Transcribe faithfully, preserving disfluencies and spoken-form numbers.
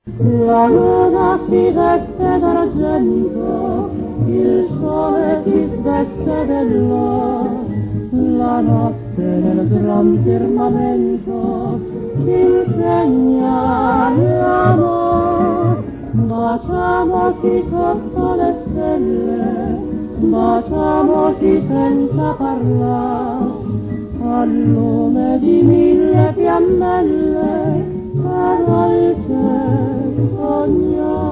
La luna si veste d'argento, il sole si sveste dell'oro, la notte nel gran firmamento ci insegna l'amor. Baciamoci sotto le stelle, baciamoci senza parlar, al lume di mille fiammelle, che dolce sognare.